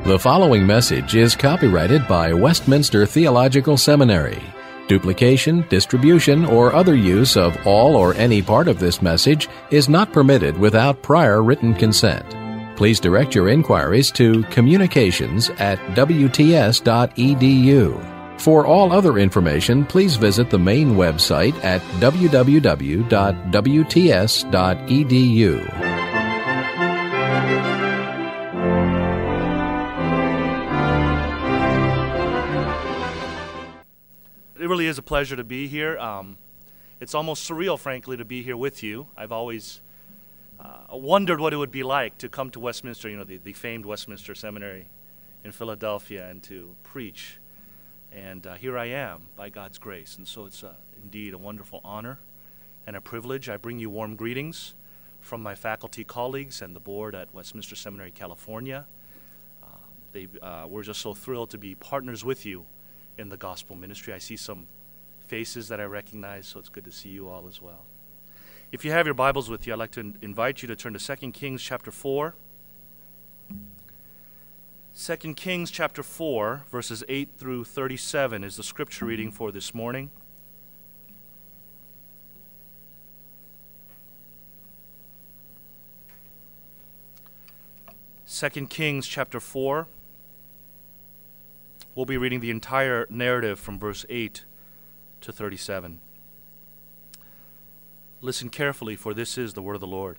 The following message is copyrighted by Westminster Theological Seminary. Duplication, distribution, or other use of all or any part of this message is not permitted without prior written consent. Please direct your inquiries to communications@wts.edu. For all other information, please visit the main website at www.wts.edu. It really is a pleasure to be here. It's almost surreal, frankly, to be here with you. I've always wondered what it would be like to come to Westminster, the famed Westminster Seminary in Philadelphia, and to preach. And here I am, by God's grace. And so it's indeed a wonderful honor and a privilege. I bring you warm greetings from my faculty colleagues and the board at Westminster Seminary, California. We're just so thrilled to be partners with you in the gospel ministry. I see some faces that I recognize, so it's good to see you all as well. If you have your Bibles with you, I'd like to invite you to turn to 2 Kings chapter 4. 2 Kings chapter 4, verses 8 through 37 is the scripture reading for this morning. Second Kings chapter 4. We'll be reading the entire narrative from verse 8 to 37. Listen carefully, for this is the word of the Lord.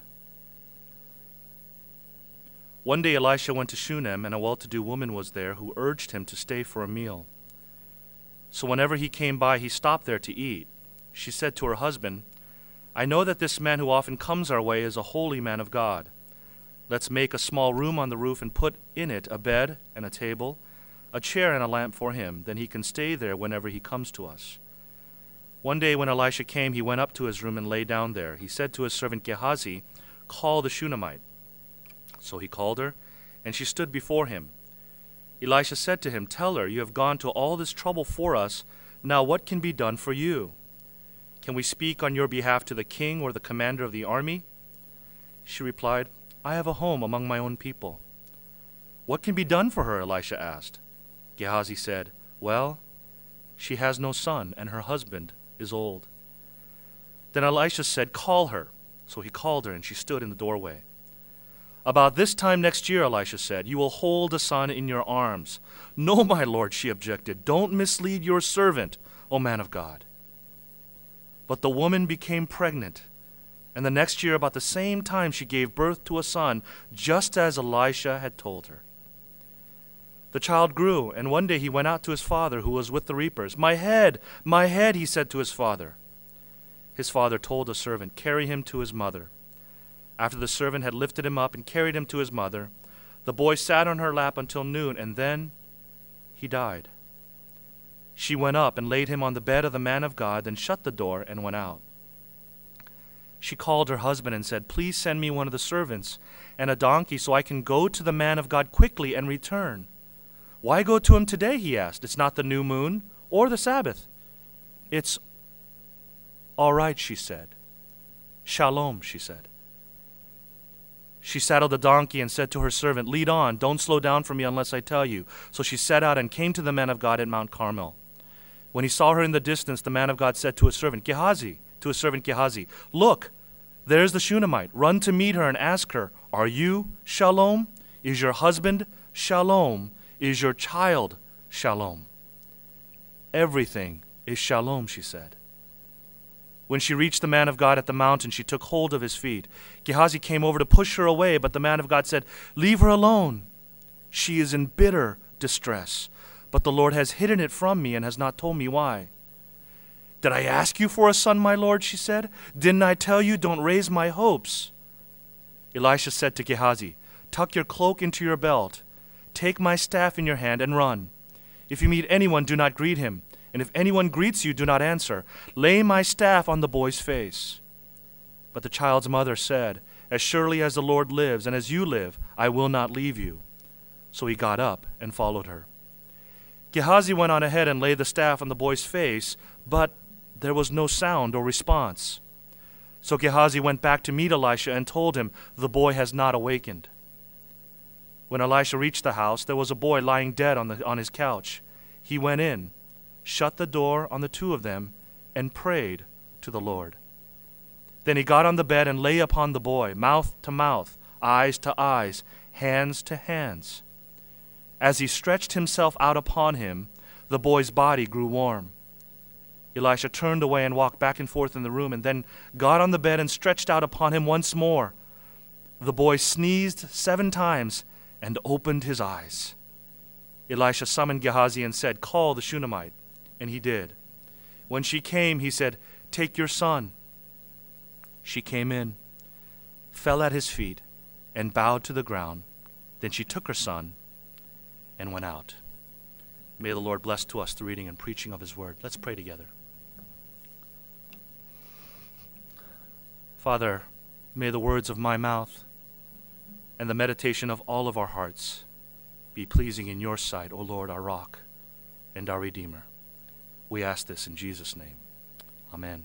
One day Elisha went to Shunem, and a well-to-do woman was there who urged him to stay for a meal. So whenever he came by, he stopped there to eat. She said to her husband, "I know that this man who often comes our way is a holy man of God. Let's make a small room on the roof and put in it a bed and a table, a chair and a lamp for him. Then he can stay there whenever he comes to us." One day when Elisha came, he went up to his room and lay down there. He said to his servant Gehazi, "Call the Shunammite." So he called her, and she stood before him. Elisha said to him, "Tell her, you have gone to all this trouble for us. Now what can be done for you? Can we speak on your behalf to the king or the commander of the army?" She replied, "I have a home among my own people." "What can be done for her?" Elisha asked. Gehazi said, "Well, she has no son, and her husband is old." Then Elisha said, "Call her." So he called her, and she stood in the doorway. "About this time next year," Elisha said, "you will hold a son in your arms." "No, my lord," she objected. "Don't mislead your servant, O man of God." But the woman became pregnant, and the next year about the same time she gave birth to a son, just as Elisha had told her. The child grew, and one day he went out to his father, who was with the reapers. My head, he said to his father. His father told the servant, "Carry him to his mother." After the servant had lifted him up and carried him to his mother, the boy sat on her lap until noon, and then he died. She went up and laid him on the bed of the man of God, then shut the door and went out. She called her husband and said, "Please send me one of the servants and a donkey so I can go to the man of God quickly and return." "Why go to him today?" he asked. "It's not the new moon or the Sabbath." "It's all right," she said. "Shalom," she said. She saddled the donkey and said to her servant, "Lead on, don't slow down for me unless I tell you." So she set out and came to the man of God at Mount Carmel. When he saw her in the distance, the man of God said to his servant Gehazi, "Look, there's the Shunammite. Run to meet her and ask her, 'Are you Shalom? Is your husband Shalom? Is your child Shalom?'" "Everything is Shalom," she said. When she reached the man of God at the mountain, she took hold of his feet. Gehazi came over to push her away, but the man of God said, "Leave her alone. She is in bitter distress, but the Lord has hidden it from me and has not told me why." "Did I ask you for a son, my lord?" she said. "Didn't I tell you, don't raise my hopes?" Elisha said to Gehazi, "Tuck your cloak into your belt. Take my staff in your hand and run. If you meet anyone, do not greet him. And if anyone greets you, do not answer. Lay my staff on the boy's face." But the child's mother said, "As surely as the Lord lives and as you live, I will not leave you." So he got up and followed her. Gehazi went on ahead and laid the staff on the boy's face, but there was no sound or response. So Gehazi went back to meet Elisha and told him, "The boy has not awakened." When Elisha reached the house, there was a boy lying dead on his couch. He went in, shut the door on the two of them, and prayed to the Lord. Then he got on the bed and lay upon the boy, mouth to mouth, eyes to eyes, hands to hands. As he stretched himself out upon him, the boy's body grew warm. Elisha turned away and walked back and forth in the room, and then got on the bed and stretched out upon him once more. The boy sneezed 7 times and opened his eyes. Elisha summoned Gehazi and said, "Call the Shunammite." And he did. When she came, he said, "Take your son." She came in, fell at his feet, and bowed to the ground. Then she took her son and went out. May the Lord bless to us the reading and preaching of his word. Let's pray together. Father, may the words of my mouth and the meditation of all of our hearts be pleasing in your sight, O Lord, our rock and our Redeemer. We ask this in Jesus' name. Amen.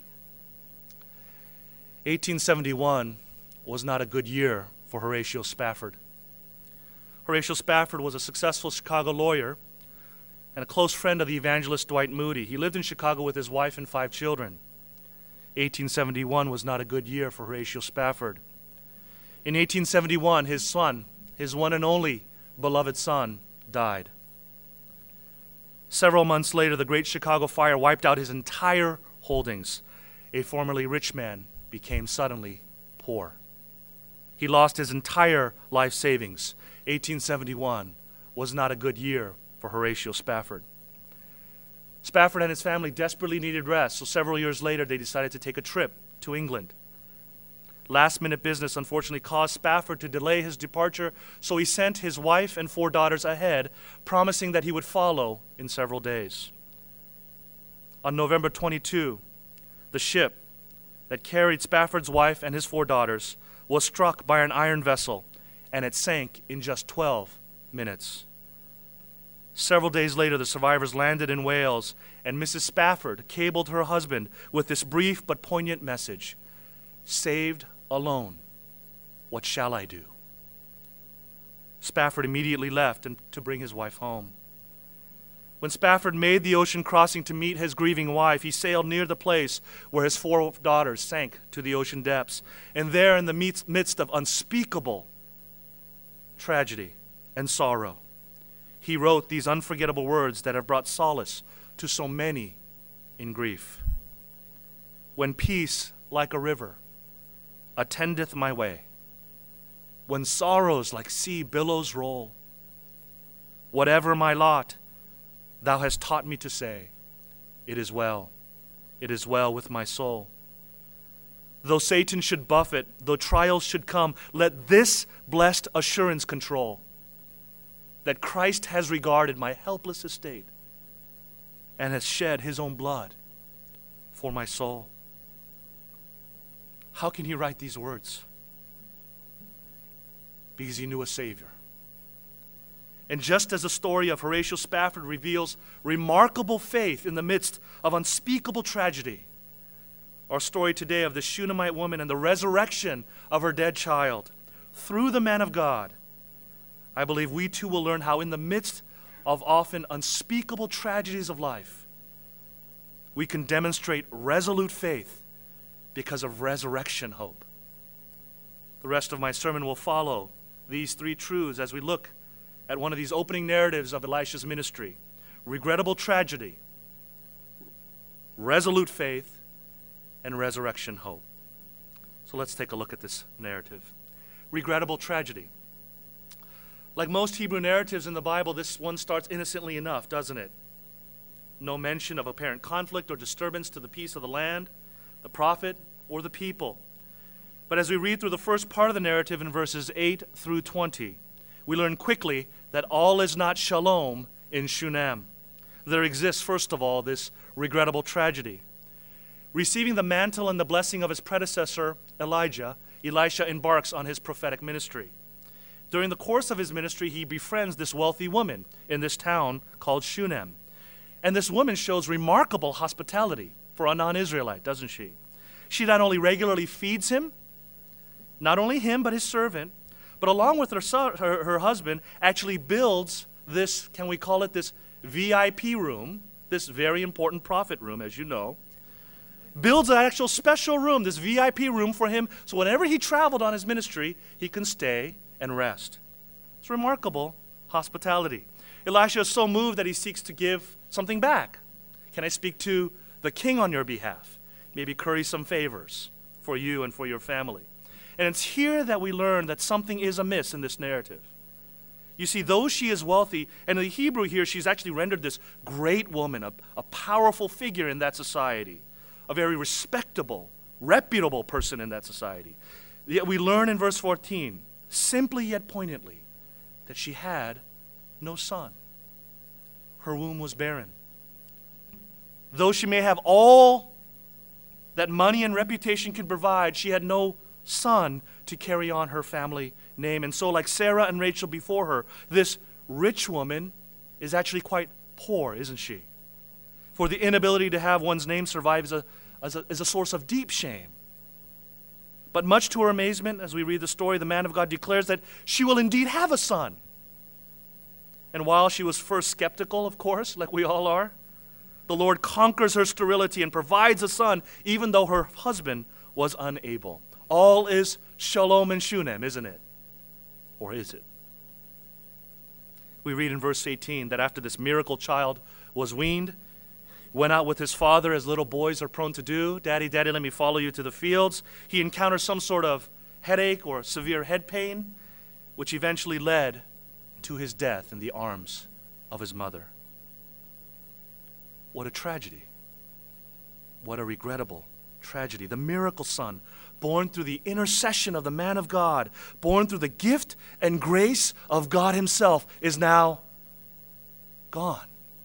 1871 was not a good year for Horatio Spafford. Horatio Spafford was a successful Chicago lawyer and a close friend of the evangelist Dwight Moody. He lived in Chicago with his wife and 5 children. 1871 was not a good year for Horatio Spafford. In 1871, his son, his one and only beloved son, died. Several months later, the Great Chicago Fire wiped out his entire holdings. A formerly rich man became suddenly poor. He lost his entire life savings. 1871 was not a good year for Horatio Spafford. Spafford and his family desperately needed rest, so several years later they decided to take a trip to England. Last-minute business unfortunately caused Spafford to delay his departure, so he sent his wife and 4 daughters ahead, promising that he would follow in several days. On November 22, the ship that carried Spafford's wife and his 4 daughters was struck by an iron vessel, and it sank in just 12 minutes. Several days later, the survivors landed in Wales, and Mrs. Spafford cabled her husband with this brief but poignant message: "Saved alone, what shall I do?" Spafford immediately left to bring his wife home. When Spafford made the ocean crossing to meet his grieving wife, he sailed near the place where his 4 daughters sank to the ocean depths. And there, in the midst of unspeakable tragedy and sorrow, he wrote these unforgettable words that have brought solace to so many in grief. "When peace, like a river, attendeth my way, when sorrows like sea billows roll, whatever my lot, thou hast taught me to say, it is well with my soul. Though Satan should buffet, though trials should come, let this blessed assurance control, that Christ has regarded my helpless estate and has shed his own blood for my soul." How can he write these words? Because he knew a Savior. And just as the story of Horatio Spafford reveals remarkable faith in the midst of unspeakable tragedy, our story today of the Shunammite woman and the resurrection of her dead child through the man of God, I believe we too will learn how in the midst of often unspeakable tragedies of life, we can demonstrate resolute faith because of resurrection hope. The rest of my sermon will follow these 3 truths as we look at one of these opening narratives of Elisha's ministry: regrettable tragedy, resolute faith, and resurrection hope. So let's take a look at this narrative. Regrettable tragedy. Like most Hebrew narratives in the Bible, this one starts innocently enough, doesn't it? No mention of apparent conflict or disturbance to the peace of the land, the prophet, or the people. But as we read through the first part of the narrative in verses 8 through 20, we learn quickly that all is not shalom in Shunem. There exists, first of all, this regrettable tragedy. Receiving the mantle and the blessing of his predecessor, Elijah, Elisha embarks on his prophetic ministry. During the course of his ministry, he befriends this wealthy woman in this town called Shunem. And this woman shows remarkable hospitality for a non-Israelite, doesn't she? She not only regularly feeds him, not only him but his servant, but along with her husband, actually builds this, can we call it this VIP room, this very important prophet room, as you know. Builds an actual special room, this VIP room for him, so whenever he traveled on his ministry, he can stay and rest. It's remarkable hospitality. Elisha is so moved that he seeks to give something back. Can I speak to the king on your behalf? Maybe curry some favors for you and for your family. And it's here that we learn that something is amiss in this narrative. You see, though she is wealthy, and in the Hebrew here, she's actually rendered this great woman, a powerful figure in that society, a very respectable, reputable person in that society. Yet we learn in verse 14, simply yet poignantly, that she had no son. Her womb was barren. Though she may have all that money and reputation could provide, she had no son to carry on her family name. And so, like Sarah and Rachel before her, this rich woman is actually quite poor, isn't she? For the inability to have one's name survive is a source of deep shame. But much to her amazement, as we read the story, the man of God declares that she will indeed have a son. And while she was first skeptical, of course, like we all are, the Lord conquers her sterility and provides a son, even though her husband was unable. All is shalom and shunem, isn't it? Or is it? We read in verse 18 that after this miracle child was weaned, went out with his father as little boys are prone to do. Daddy, daddy, let me follow you to the fields. He encounters some sort of headache or severe head pain, which eventually led to his death in the arms of his mother. What a tragedy. What a regrettable tragedy. The miracle son, born through the intercession of the man of God, born through the gift and grace of God himself, is now gone,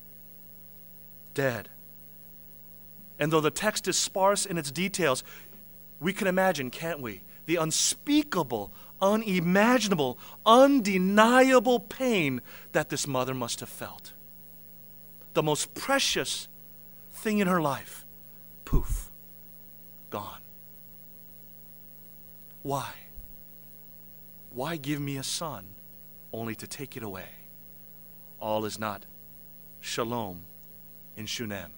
dead. And though the text is sparse in its details, we can imagine, can't we, the unspeakable, unimaginable, undeniable pain that this mother must have felt. The most precious thing in her life, poof, gone. Why? Why give me a son only to take it away? All is not shalom in Shunem.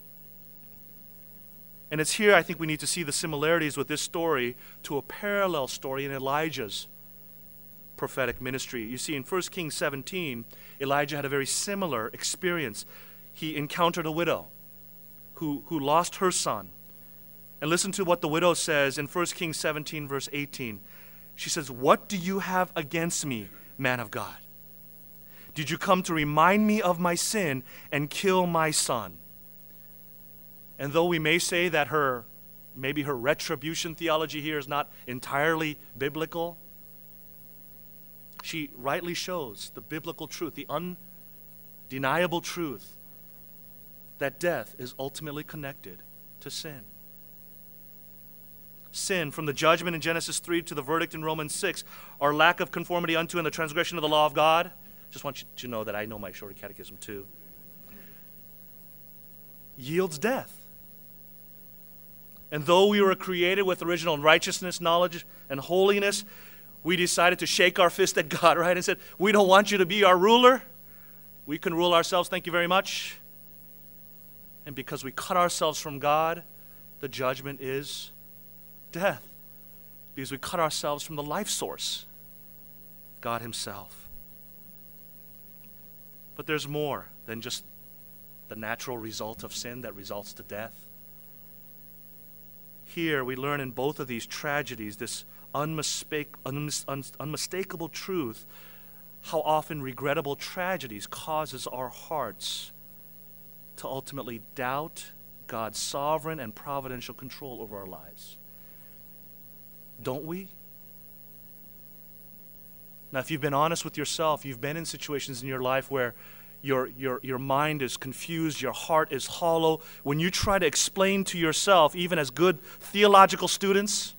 And it's here I think we need to see the similarities with this story to a parallel story in Elijah's prophetic ministry. You see, in 1 Kings 17, Elijah had a very similar experience. He encountered a widow who lost her son. And listen to what the widow says in 1 Kings 17, verse 18. She says, "What do you have against me, man of God? Did you come to remind me of my sin and kill my son?" And though we may say that maybe her retribution theology here is not entirely biblical, she rightly shows the biblical truth, the undeniable truth that death is ultimately connected to sin. Sin, from the judgment in Genesis 3 to the verdict in Romans 6, our lack of conformity unto and the transgression of the law of God. Just want you to know that I know my shorter catechism too. Yields death. And though we were created with original righteousness, knowledge, and holiness, we decided to shake our fist at God, right? And said, we don't want you to be our ruler. We can rule ourselves, thank you very much. And because we cut ourselves from God, the judgment is death. Because we cut ourselves from the life source, God himself. But there's more than just the natural result of sin that results to death. Here we learn in both of these tragedies this unmistakable truth, how often regrettable tragedies causes our hearts to ultimately doubt God's sovereign and providential control over our lives. Don't we? Now, if you've been honest with yourself, you've been in situations in your life where your mind is confused, your heart is hollow. When you try to explain to yourself, even as good theological students,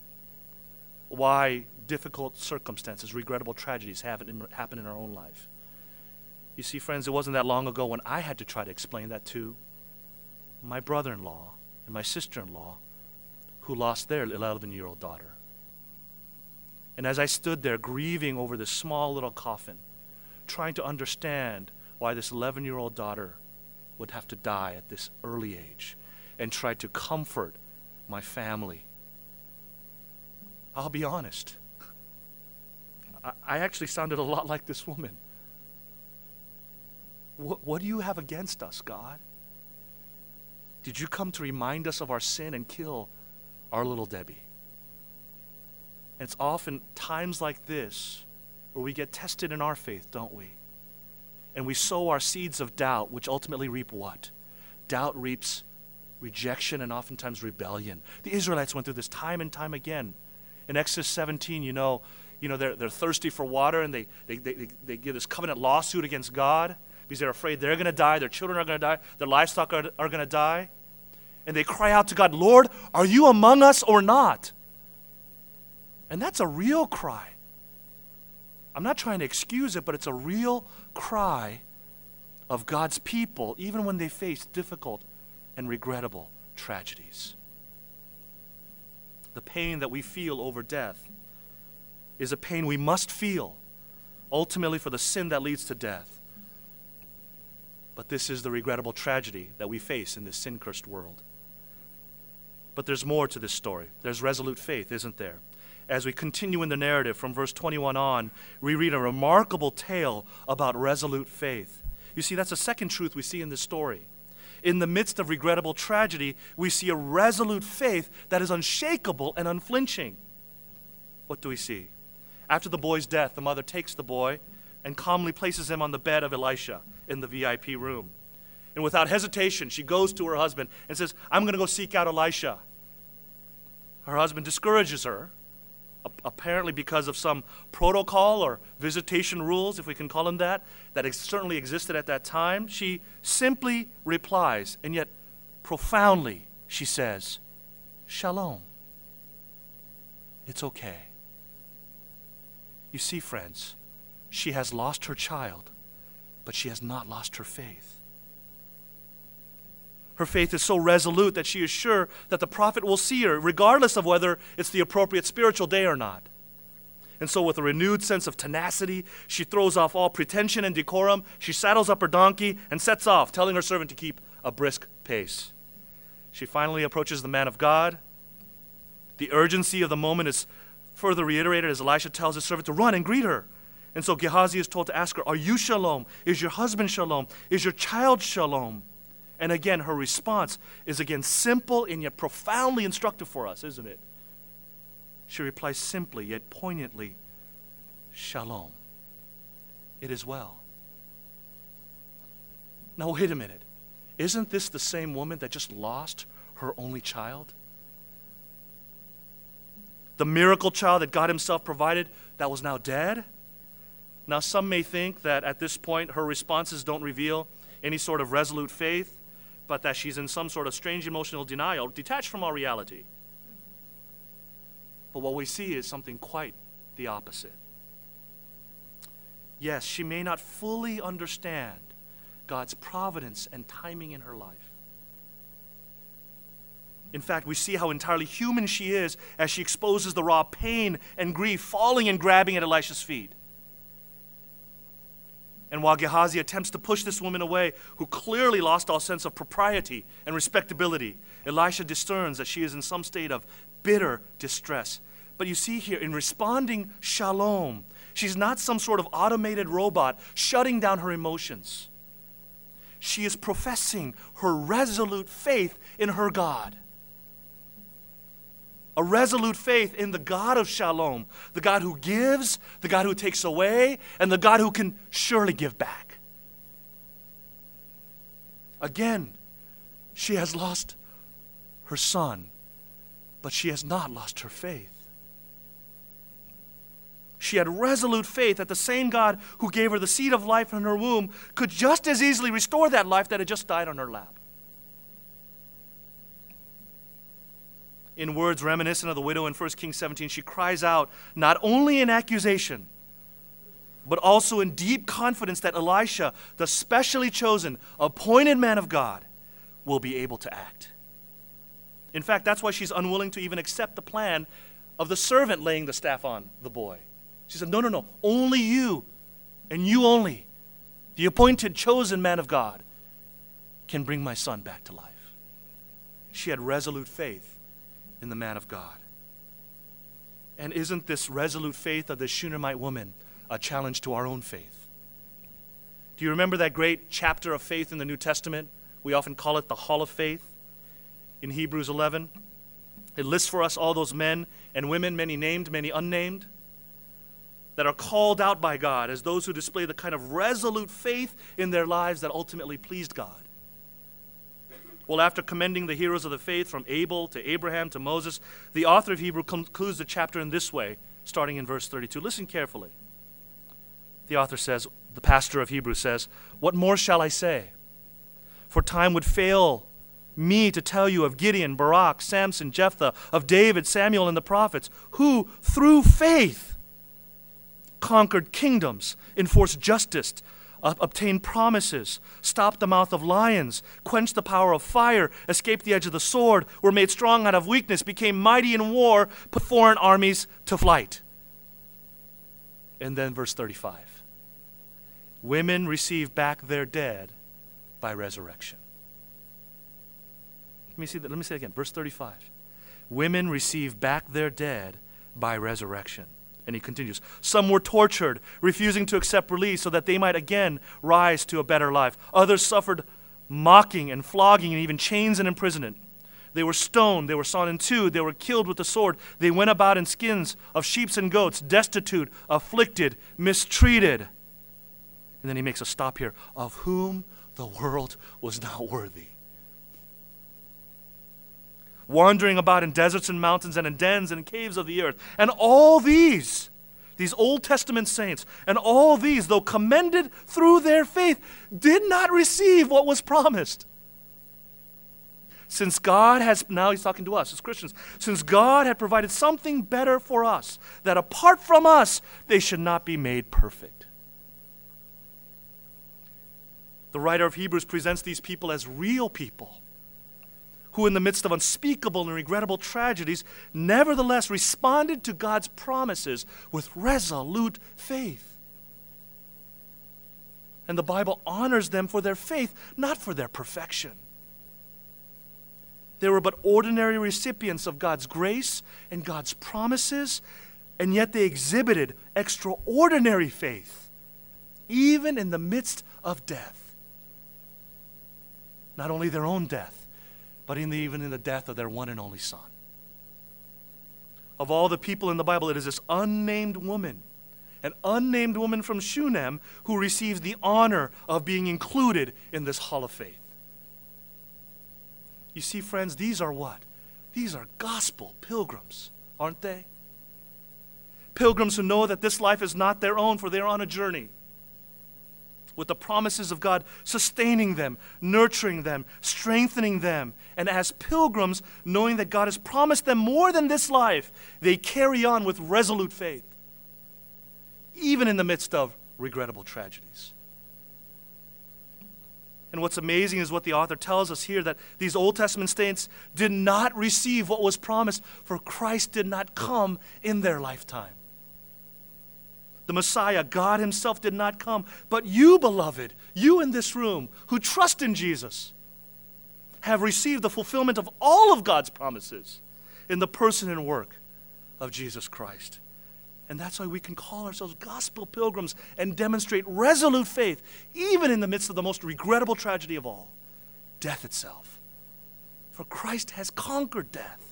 why difficult circumstances, regrettable tragedies happen in our own life. You see, friends, it wasn't that long ago when I had to try to explain that to my brother-in-law and my sister-in-law who lost their 11-year-old daughter. And as I stood there grieving over this small little coffin, trying to understand why this 11-year-old daughter would have to die at this early age, and tried to comfort my family, I'll be honest, I actually sounded a lot like this woman. What do you have against us, God? Did you come to remind us of our sin and kill our little Debbie? It's often times like this where we get tested in our faith, don't we? And we sow our seeds of doubt, which ultimately reap what? Doubt reaps rejection and oftentimes rebellion. The Israelites went through this time and time again. In Exodus 17, they're thirsty for water, and they give this covenant lawsuit against God because they're afraid they're going to die, their children are going to die, their livestock are going to die. And they cry out to God, Lord, are you among us or not? And that's a real cry. I'm not trying to excuse it, but it's a real cry of God's people, even when they face difficult and regrettable tragedies. The pain that we feel over death is a pain we must feel, ultimately for the sin that leads to death. But this is the regrettable tragedy that we face in this sin-cursed world. But there's more to this story. There's resolute faith, isn't there? As we continue in the narrative from verse 21 on, we read a remarkable tale about resolute faith. You see, that's the second truth we see in this story. In the midst of regrettable tragedy, we see a resolute faith that is unshakable and unflinching. What do we see? After the boy's death, the mother takes the boy and calmly places him on the bed of Elisha in the VIP room. And without hesitation, she goes to her husband and says, I'm going to go seek out Elisha. Her husband discourages her, apparently because of some protocol or visitation rules, if we can call them that certainly existed at that time. She simply replies, and yet profoundly, she says, Shalom. It's okay. You see, friends, she has lost her child, but she has not lost her faith. Her faith is so resolute that she is sure that the prophet will see her, regardless of whether it's the appropriate spiritual day or not. And so with a renewed sense of tenacity, she throws off all pretension and decorum. She saddles up her donkey and sets off, telling her servant to keep a brisk pace. She finally approaches the man of God. The urgency of the moment is further reiterated as Elisha tells his servant to run and greet her. And so Gehazi is told to ask her, are you shalom? Is your husband shalom? Is your child shalom? And again, her response is again simple and yet profoundly instructive for us, isn't it? She replies simply yet poignantly, Shalom. It is well. Now wait a minute. Isn't this the same woman that just lost her only child? The miracle child that God himself provided that was now dead? Now some may think that at this point her responses don't reveal any sort of resolute faith, but that she's in some sort of strange emotional denial, detached from our reality. But what we see is something quite the opposite. Yes, she may not fully understand God's providence and timing in her life. In fact, we see how entirely human she is as she exposes the raw pain and grief falling and grabbing at Elisha's feet. And while Gehazi attempts to push this woman away, who clearly lost all sense of propriety and respectability, Elisha discerns that she is in some state of bitter distress. But you see here, in responding shalom, she's not some sort of automated robot shutting down her emotions. She is professing her resolute faith in her God. A resolute faith in the God of Shalom, the God who gives, the God who takes away, and the God who can surely give back. Again, she has lost her son, but she has not lost her faith. She had resolute faith that the same God who gave her the seed of life in her womb could just as easily restore that life that had just died on her lap. In words reminiscent of the widow in 1 Kings 17, she cries out not only in accusation, but also in deep confidence that Elisha, the specially chosen, appointed man of God, will be able to act. In fact, that's why she's unwilling to even accept the plan of the servant laying the staff on the boy. She said, no, no, no, only you and you only, the appointed, chosen man of God, can bring my son back to life. She had resolute faith in the man of God. And isn't this resolute faith of the Shunammite woman a challenge to our own faith? Do you remember that great chapter of faith in the New Testament? We often call it the Hall of Faith in Hebrews 11. It lists for us all those men and women, many named, many unnamed, that are called out by God as those who display the kind of resolute faith in their lives that ultimately pleased God. Well, after commending the heroes of the faith from Abel to Abraham to Moses, the author of Hebrews concludes the chapter in this way, starting in verse 32. Listen carefully. The author says, the pastor of Hebrews says, "What more shall I say? For time would fail me to tell you of Gideon, Barak, Samson, Jephthah, of David, Samuel, and the prophets, who through faith conquered kingdoms, enforced justice, obtained promises, stopped the mouth of lions, quenched the power of fire, escaped the edge of the sword, were made strong out of weakness, became mighty in war, put foreign armies to flight." And then verse 35. Women receive back their dead by resurrection. Let me say it again. Verse 35. Women receive back their dead by resurrection. And he continues, "Some were tortured, refusing to accept release so that they might again rise to a better life. Others suffered mocking and flogging and even chains and imprisonment. They were stoned, they were sawn in two, they were killed with the sword. They went about in skins of sheep and goats, destitute, afflicted, mistreated." And then he makes a stop here, "of whom the world was not worthy. Wandering about in deserts and mountains and in dens and caves of the earth. And all these Old Testament saints, and all these, though commended through their faith, did not receive what was promised. Since God has," now he's talking to us as Christians, "since God had provided something better for us, that apart from us, they should not be made perfect." The writer of Hebrews presents these people as real people, who in the midst of unspeakable and regrettable tragedies nevertheless responded to God's promises with resolute faith. And the Bible honors them for their faith, not for their perfection. They were but ordinary recipients of God's grace and God's promises, and yet they exhibited extraordinary faith, even in the midst of death. Not only their own death, but even in the death of their one and only son. Of all the people in the Bible, it is this unnamed woman, an unnamed woman from Shunem, who receives the honor of being included in this hall of faith. You see, friends, these are what? These are gospel pilgrims, aren't they? Pilgrims who know that this life is not their own, for they are on a journey, with the promises of God sustaining them, nurturing them, strengthening them. And as pilgrims, knowing that God has promised them more than this life, they carry on with resolute faith, even in the midst of regrettable tragedies. And what's amazing is what the author tells us here, that these Old Testament saints did not receive what was promised, for Christ did not come in their lifetime. The Messiah, God himself, did not come. But you, beloved, you in this room who trust in Jesus, have received the fulfillment of all of God's promises in the person and work of Jesus Christ. And that's why we can call ourselves gospel pilgrims and demonstrate resolute faith, even in the midst of the most regrettable tragedy of all, death itself. For Christ has conquered death.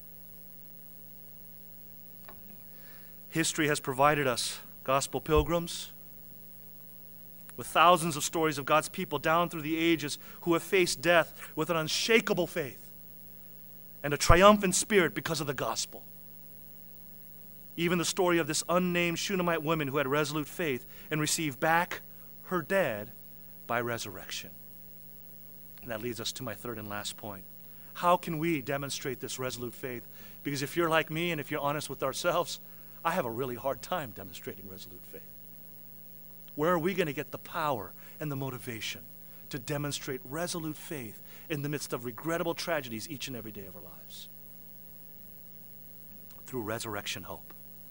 History has provided us gospel pilgrims with thousands of stories of God's people down through the ages who have faced death with an unshakable faith and a triumphant spirit because of the gospel. Even the story of this unnamed Shunammite woman who had resolute faith and received back her dead by resurrection. And that leads us to my third and last point. How can we demonstrate this resolute faith? Because if you're like me and if you're honest with ourselves, I have a really hard time demonstrating resolute faith. Where are we going to get the power and the motivation to demonstrate resolute faith in the midst of regrettable tragedies each and every day of our lives? through resurrection hope.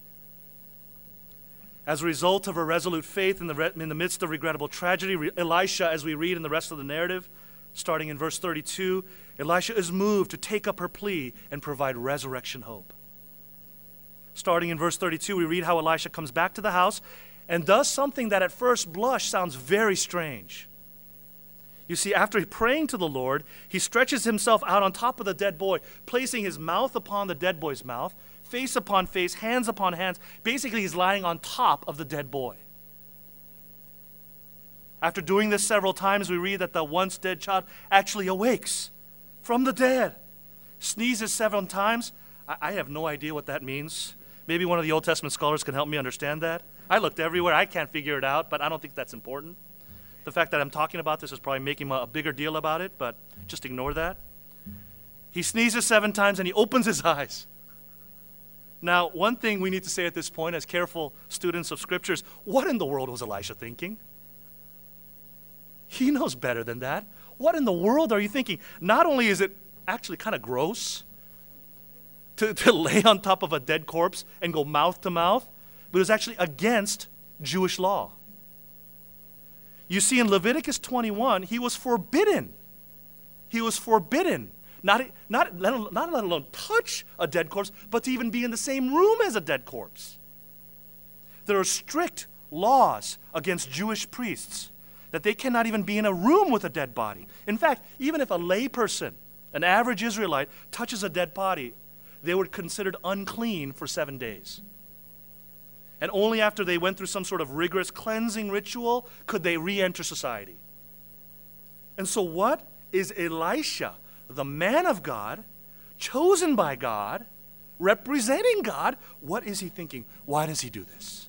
As a result of her resolute faith in the midst of regrettable tragedy, Elisha, as we read in the rest of the narrative, starting in verse 32, Elisha is moved to take up her plea and provide resurrection hope. Starting in verse 32, we read how Elisha comes back to the house and does something that at first blush sounds very strange. You see, after praying to the Lord, he stretches himself out on top of the dead boy, placing his mouth upon the dead boy's mouth, face upon face, hands upon hands. Basically, he's lying on top of the dead boy. After doing this several times, we read that the once dead child actually awakes from the dead, sneezes 7 times. I have no idea what that means. Maybe one of the Old Testament scholars can help me understand that. I looked everywhere. I can't figure it out, but I don't think that's important. The fact that I'm talking about this is probably making a bigger deal about it, but just ignore that. He sneezes 7 times and he opens his eyes. Now, one thing we need to say at this point as careful students of scriptures, what in the world was Elisha thinking? He knows better than that. What in the world are you thinking? Not only is it actually kind of gross to lay on top of a dead corpse and go mouth to mouth, but it was actually against Jewish law. You see, in Leviticus 21, he was forbidden. He was forbidden not let alone touch a dead corpse, but to even be in the same room as a dead corpse. There are strict laws against Jewish priests that they cannot even be in a room with a dead body. In fact, even if a lay person, an average Israelite, touches a dead body, they were considered unclean for 7 days. And only after they went through some sort of rigorous cleansing ritual could they re-enter society. And so what is Elisha, the man of God, chosen by God, representing God, what is he thinking? Why does he do this?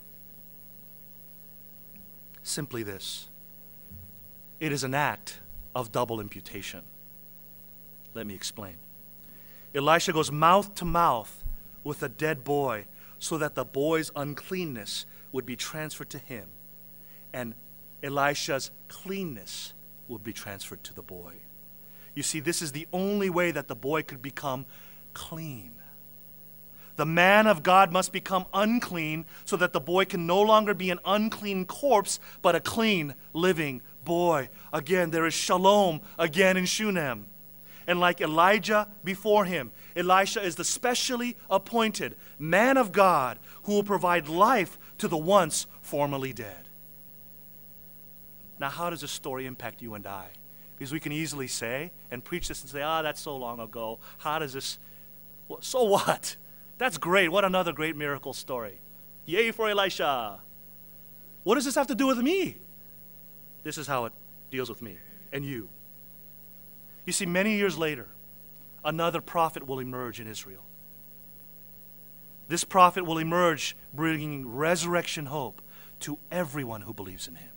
Simply this. It is an act of double imputation. Let me explain. Elisha goes mouth to mouth with a dead boy so that the boy's uncleanness would be transferred to him, and Elisha's cleanness would be transferred to the boy. You see, this is the only way that the boy could become clean. The man of God must become unclean so that the boy can no longer be an unclean corpse, but a clean, living boy. Again, there is shalom again in Shunem. And like Elijah before him, Elisha is the specially appointed man of God who will provide life to the once formerly dead. Now, how does this story impact you and I? Because we can easily say and preach this and say, that's so long ago. How does this, so what? That's great. What another great miracle story. Yay for Elisha. What does this have to do with me? This is how it deals with me and you. You see, many years later, another prophet will emerge in Israel. This prophet will emerge bringing resurrection hope to everyone who believes in him,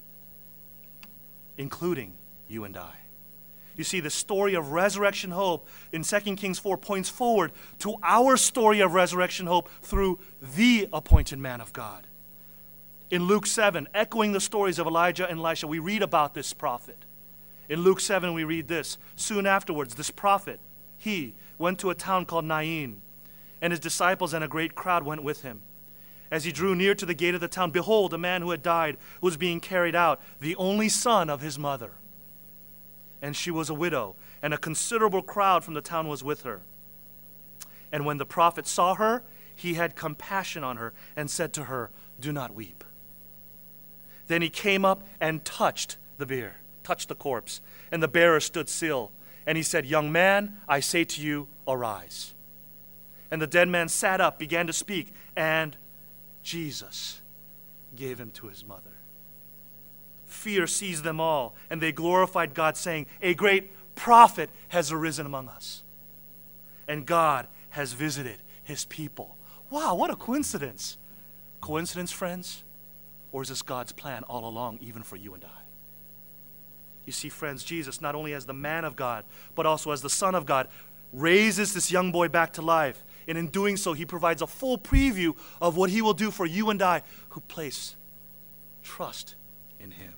including you and I. You see, the story of resurrection hope in 2 Kings 4 points forward to our story of resurrection hope through the appointed man of God. In Luke 7, echoing the stories of Elijah and Elisha, we read about this prophet. In Luke 7, we read this. Soon afterwards, this prophet, he went to a town called Nain, and his disciples and a great crowd went with him. As he drew near to the gate of the town, behold, a man who had died was being carried out, the only son of his mother. And she was a widow, and a considerable crowd from the town was with her. And when the prophet saw her, he had compassion on her and said to her, "Do not weep." Then he came up and touched the corpse, and the bearer stood still. And he said, "Young man, I say to you, arise." And the dead man sat up, began to speak, and Jesus gave him to his mother. Fear seized them all, and they glorified God, saying, "A great prophet has arisen among us, and God has visited his people." Wow, what a coincidence. Coincidence, friends? Or is this God's plan all along, even for you and I? You see, friends, Jesus, not only as the man of God, but also as the Son of God, raises this young boy back to life. And in doing so, he provides a full preview of what he will do for you and I who place trust in him.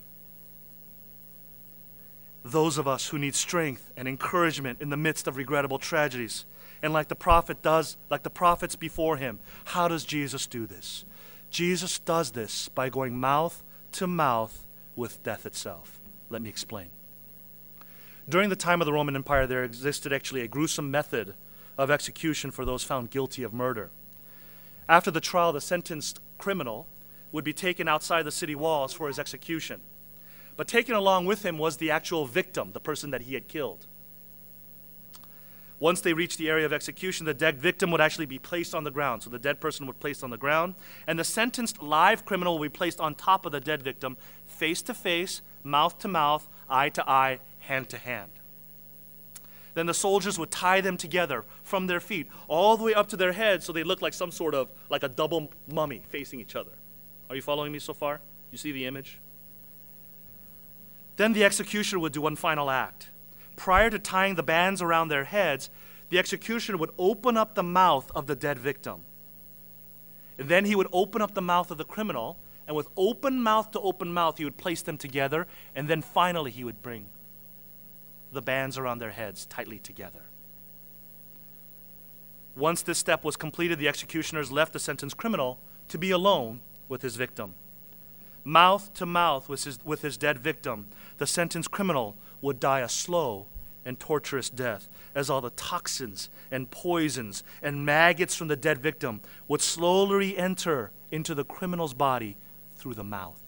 Those of us who need strength and encouragement in the midst of regrettable tragedies And like the prophets before him, how does Jesus do this? Jesus does this by going mouth to mouth with death itself. Let me explain. During the time of the Roman Empire, there existed actually a gruesome method of execution for those found guilty of murder. After the trial, the sentenced criminal would be taken outside the city walls for his execution. But taken along with him was the actual victim, the person that he had killed. Once they reached the area of execution, the dead victim would actually be placed on the ground. So the dead person would be placed on the ground, and the sentenced live criminal would be placed on top of the dead victim, face to face, mouth to mouth, eye to eye, hand to hand. Then the soldiers would tie them together from their feet all the way up to their heads so they looked like some sort of, like a double mummy facing each other. Are you following me so far? You see the image? Then the executioner would do one final act. Prior to tying the bands around their heads, the executioner would open up the mouth of the dead victim. And then he would open up the mouth of the criminal, and with open mouth to open mouth, he would place them together, and then finally he would bring the bands around their heads tightly together. Once this step was completed, the executioners left the sentenced criminal to be alone with his victim. Mouth to mouth with his dead victim, the sentenced criminal would die a slow and torturous death, as all the toxins and poisons and maggots from the dead victim would slowly enter into the criminal's body through the mouth.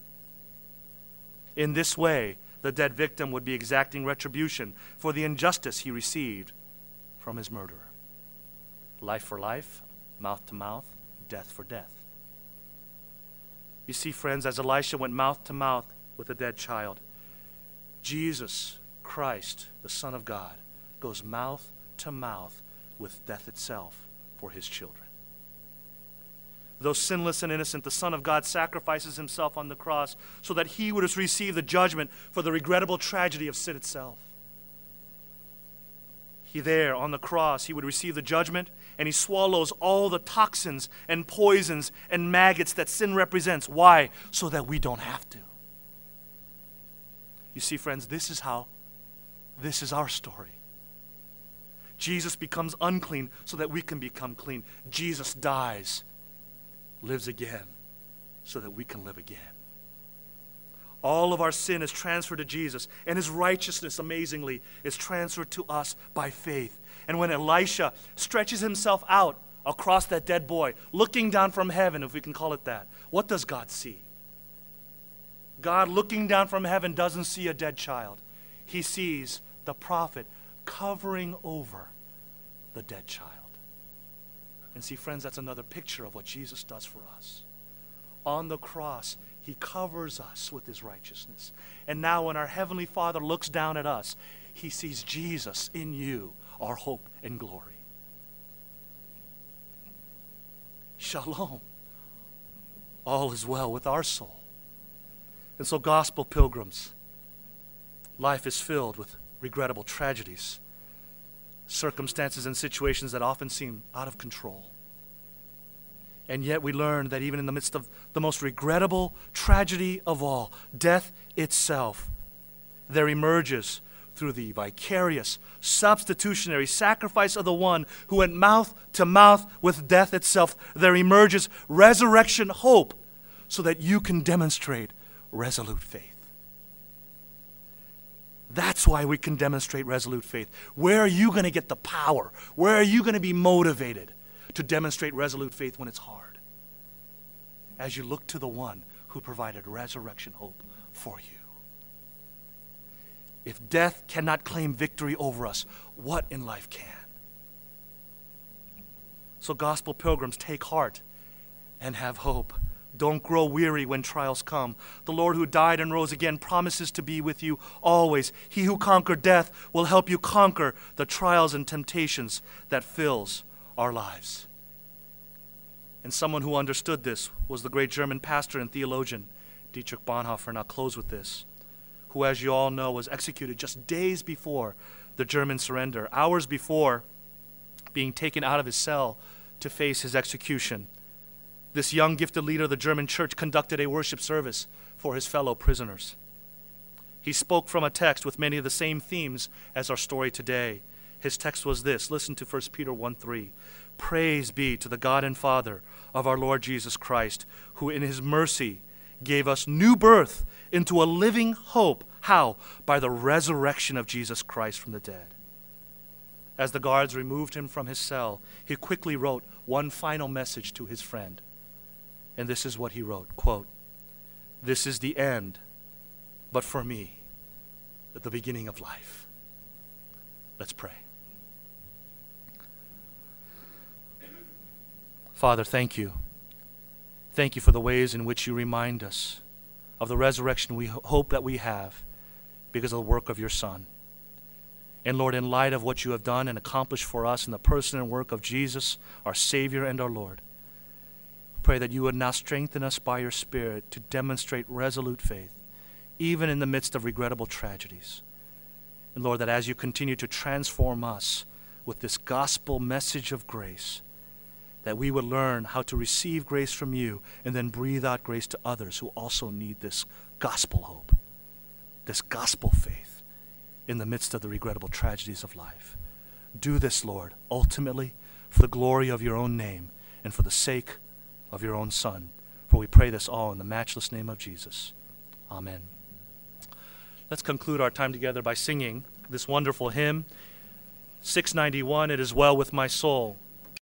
In this way, the dead victim would be exacting retribution for the injustice he received from his murderer. Life for life, mouth to mouth, death for death. You see, friends, as Elisha went mouth to mouth with a dead child, Jesus Christ, the Son of God, goes mouth to mouth with death itself for his children. Though sinless and innocent, the Son of God sacrifices himself on the cross so that he would receive the judgment for the regrettable tragedy of sin itself. He there on the cross, he would receive the judgment, and he swallows all the toxins and poisons and maggots that sin represents. Why? So that we don't have to. You see, friends, this is our story. Jesus becomes unclean so that we can become clean. Jesus dies, lives again, so that we can live again. All of our sin is transferred to Jesus, and his righteousness, amazingly, is transferred to us by faith. And when Elisha stretches himself out across that dead boy, looking down from heaven, if we can call it that, what does God see? God, looking down from heaven, doesn't see a dead child. He sees the prophet covering over the dead child. And see, friends, that's another picture of what Jesus does for us. On the cross, he covers us with his righteousness. And now when our Heavenly Father looks down at us, he sees Jesus in you, our hope and glory. Shalom. All is well with our soul. And so, gospel pilgrims, life is filled with regrettable tragedies, circumstances and situations that often seem out of control. And yet we learn that even in the midst of the most regrettable tragedy of all, death itself, there emerges through the vicarious, substitutionary sacrifice of the one who went mouth to mouth with death itself, there emerges resurrection hope so that you can demonstrate resolute faith. That's why we can demonstrate resolute faith. Where are you going to get the power? Where are you going to be motivated to demonstrate resolute faith when it's hard? As you look to the one who provided resurrection hope for you. If death cannot claim victory over us, what in life can? So gospel pilgrims, take heart and have hope. Don't grow weary when trials come. The Lord who died and rose again promises to be with you always. He who conquered death will help you conquer the trials and temptations that fills our lives. And someone who understood this was the great German pastor and theologian, Dietrich Bonhoeffer, and I'll close with this, who, as you all know, was executed just days before the German surrender, hours before being taken out of his cell to face his execution. This young, gifted leader of the German church conducted a worship service for his fellow prisoners. He spoke from a text with many of the same themes as our story today. His text was this. Listen to 1 Peter 1:3. Praise be to the God and Father of our Lord Jesus Christ, who in his mercy gave us new birth into a living hope. How? By the resurrection of Jesus Christ from the dead. As the guards removed him from his cell, he quickly wrote one final message to his friend. And this is what he wrote, quote, "This is the end, but for me, the beginning of life." Let's pray. Father, thank you. Thank you for the ways in which you remind us of the resurrection we hope that we have because of the work of your Son. And Lord, in light of what you have done and accomplished for us in the person and work of Jesus, our Savior and our Lord, pray that you would now strengthen us by your Spirit to demonstrate resolute faith, even in the midst of regrettable tragedies. And Lord, that as you continue to transform us with this gospel message of grace, that we would learn how to receive grace from you and then breathe out grace to others who also need this gospel hope, this gospel faith in the midst of the regrettable tragedies of life. Do this, Lord, ultimately for the glory of your own name and for the sake of your own Son. For we pray this all in the matchless name of Jesus. Amen. Let's conclude our time together by singing this wonderful hymn, 691, "It Is Well With My Soul."